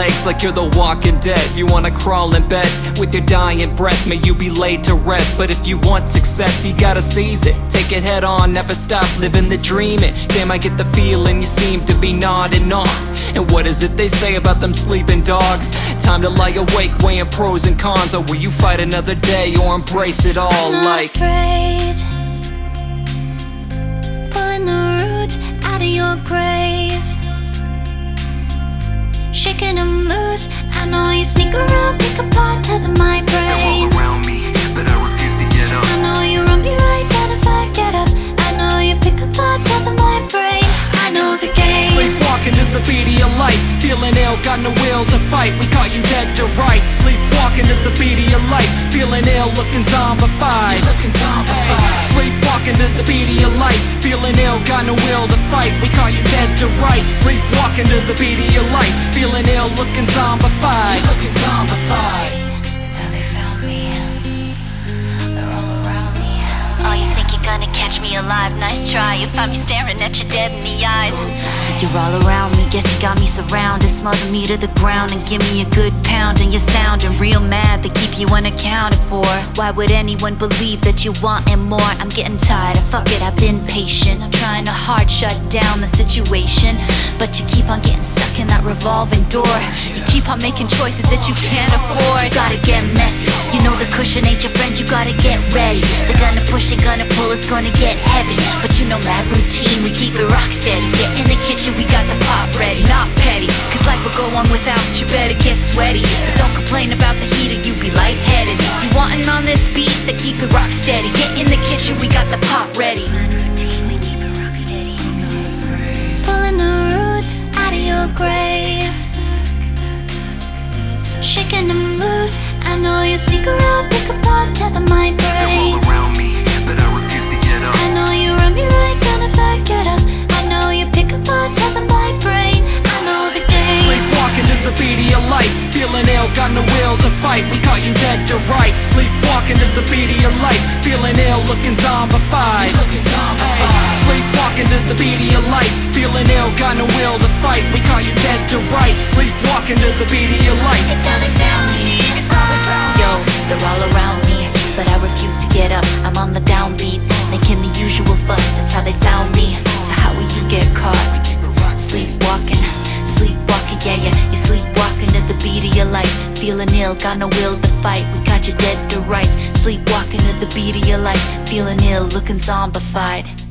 legs like you're the walking dead. You wanna crawl in bed with your dying breath, may you be laid to rest. But if you want success, you gotta seize it. Take it head on, never stop living the dream it. Damn, I get the feeling you seem to be nodding off. And what is it they say about them sleeping dogs? Time to lie awake, weighing pros and cons. Or will you fight another day or embrace it all? I'm not like afraid, pulling the roots out of your grave, shaking them loose. I know you sneak around, pick apart, tether my brain. they're all around me, but I refuse to get up. I know you run me right down if I get up. I know you pick apart, tether my brain. I know the game. Sleepwalking to the beat of your life, feeling ill, got no will to fight. We caught you dead to rights. Sleepwalking to the beat of your life, feeling ill, looking zombified. Sleepwalking to the beat of your life, feeling ill, got no will to fight. We caught you dead to rights. Sleepwalking to the beat of your life, feeling ill, looking zombified. How they found me, they're all around me. Oh, you think you're gonna catch me alive? Nice try, you find me staring at you dead in the eyes. You're all around me, guess you got me surrounded. Smother me to the ground and give me a good pound. And you're sounding real mad, they keep you unaccounted for. Why would anyone believe that you wantin' more? I'm getting tired of fuck it, I've been patient. I'm trying to hard shut down the situation, but you keep on getting stuck in that revolving door. You keep on making choices that you can't afford. You gotta get messy, you know the cushion ain't your friend, you gotta get ready. They're gonna push it, gonna pull, it's gonna get heavy. But you know mad routine, we keep it rock steady. Get in the kitchen, we got the pot ready. Not petty, cause life will go on without you, better get sweaty. But don't complain about the heat or you be lightheaded. You wantin' on this beat, then keep it rock steady. Get in the kitchen, we got the pot ready. Pulling the roots out of your grave, shaking them loose. I know you sneak around, pick apart, tether my brain. They're all around me, but I refuse to get up. I know you run me right down if I get up. I know you pick apart, tether my brain. I know the game. Sleepwalking to the beat of your life, feeling ill, got no will to fight. We caught you dead to rights. Sleepwalking to the beat of your life, feeling ill, looking zombified. Sleepwalking to the beat of your life, feeling ill, got no will to fight. We caught you dead to rights. Sleepwalking to the beat of your life. It's how they found me. It's how they found me. Yo, they're all around me, but I refuse to get up. I'm on the downbeat, making the usual fuss. That's how they found me, so how will you get caught? Sleepwalking, sleepwalking, yeah, you're sleepwalking to the beat of your life. Feeling ill, got no will to fight. We got you dead to rights. Sleepwalking to the beat of your life. Feeling ill, looking zombified.